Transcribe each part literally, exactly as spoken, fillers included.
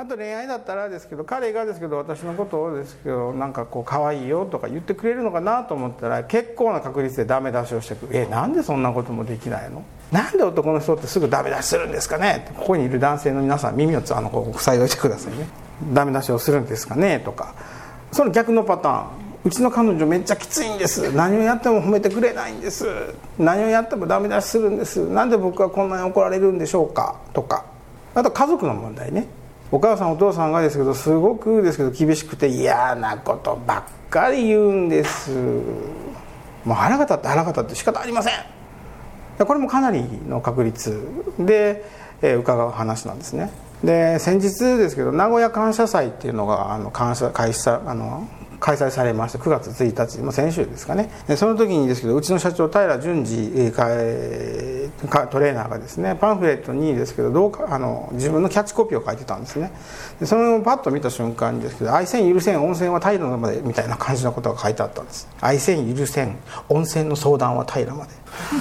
あと恋愛だったらですけど、彼がですけど私のことをですけどなんかこう可愛いよとか言ってくれるのかなと思ったら、結構な確率でダメ出しをしてくる。えなんでそんなこともできないの、なんで男の人ってすぐダメ出しするんですかね、ここにいる男性の皆さん耳をつあのこう塞いでおいてくださいね。ダメ出しをするんですかねとか、その逆のパターン、うちの彼女めっちゃきついんです、何をやっても褒めてくれないんです、何をやってもダメ出しするんです、なんで僕はこんなに怒られるんでしょうかとか、あと家族の問題ね。お母さんお父さんがですけどすごくですけど厳しくて嫌なことばっかり言うんです。もう腹が立って腹が立って仕方ありません。これもかなりの確率で、えー、伺う話なんですね。で先日ですけど名古屋感謝祭っていうのがあの感謝開始さあの開催されまして、くがつついたち、もう先週ですかね。でその時にですけどうちの社長平淳二、えー、トレーナーがですねパンフレットにですけどどうかあの自分のキャッチコピーを書いてたんですね。でそれをパッと見た瞬間にですけど愛せん許せん温泉は平までみたいな感じのことが書いてあったんです。愛せん許せん温泉の相談は平まで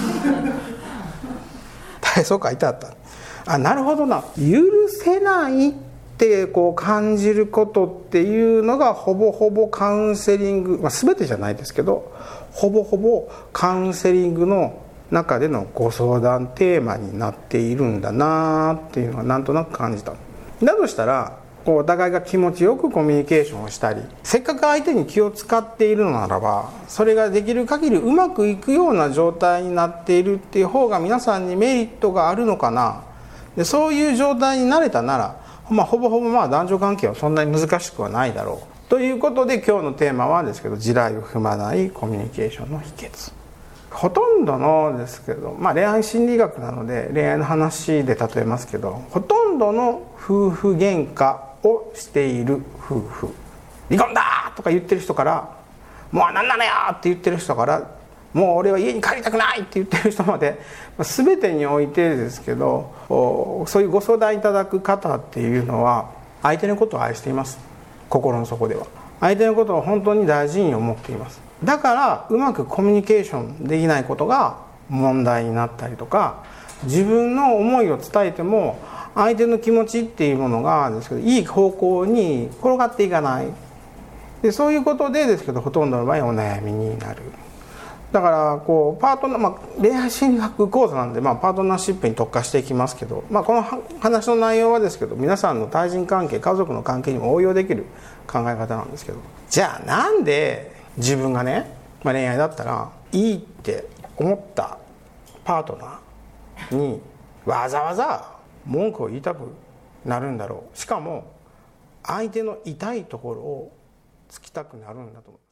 そう書いてあった。あ、なるほどな、許せないってこう感じることっていうのがほぼほぼカウンセリング、まあ、全てじゃないですけどほぼほぼカウンセリングの中でのご相談テーマになっているんだなっていうのはなんとなく感じた。だとしたらこうお互いが気持ちよくコミュニケーションをしたり、せっかく相手に気を使っているのならばそれができる限りうまくいくような状態になっているっていう方が皆さんにメリットがあるのかな。でそういう状態になれたなら、まあ、ほぼほぼまあ男女関係はそんなに難しくはないだろうということで、今日のテーマはですけど地雷を踏まないコミュニケーションの秘訣。ほとんどのですけど、まあ、恋愛心理学なので恋愛の話で例えますけど、ほとんどの夫婦喧嘩をしている夫婦、離婚だとか言ってる人から、もう何なのよって言ってる人から、もう俺は家に帰りたくないって言ってる人まで、全てにおいてですけど、そういうご相談いただく方っていうのは相手のことを愛しています。心の底では相手のことを本当に大事に思っています。だからうまくコミュニケーションできないことが問題になったりとか、自分の思いを伝えても相手の気持ちっていうものがですけどいい方向に転がっていかない。でそういうことでですけどほとんどの場合お悩みになる。だからこうパートナー、まあ、恋愛心理学講座なんで、まあ、パートナーシップに特化していきますけど、まあ、この話の内容はですけど皆さんの対人関係、家族の関係にも応用できる考え方なんですけど、じゃあなんで自分がね、まあ、恋愛だったらいいって思ったパートナーにわざわざ文句を言いたくなるんだろう。しかも相手の痛いところを突きたくなるんだと思う。